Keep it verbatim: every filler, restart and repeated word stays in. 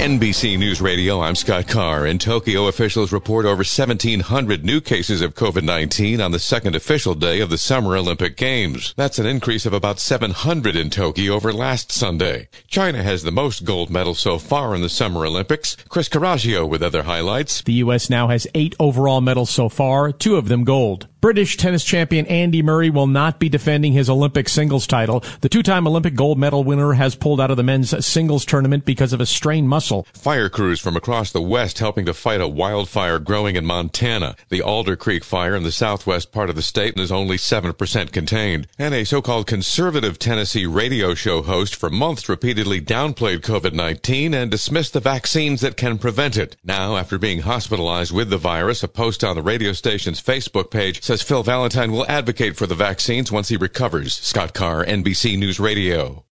N B C News Radio, I'm Scott Carr. In Tokyo, officials report over seventeen hundred new cases of COVID nineteen on the second official day of the Summer Olympic Games. That's an increase of about seven hundred in Tokyo over last Sunday. China has the most gold medals so far in the Summer Olympics. Chris Caraggio with other highlights. The U S now has eight overall medals so far, two of them gold. British tennis champion Andy Murray will not be defending his Olympic singles title. The two-time Olympic gold medal winner has pulled out of the men's singles tournament because of a strained muscle. Fire crews from across the West helping to fight a wildfire growing in Montana. The Alder Creek fire in the southwest part of the state is only seven percent contained. And a so-called conservative Tennessee radio show host for months repeatedly downplayed COVID nineteen and dismissed the vaccines that can prevent it. Now, after being hospitalized with the virus, a post on the radio station's Facebook page says Phil Valentine will advocate for the vaccines once he recovers. Scott Carr, N B C News Radio.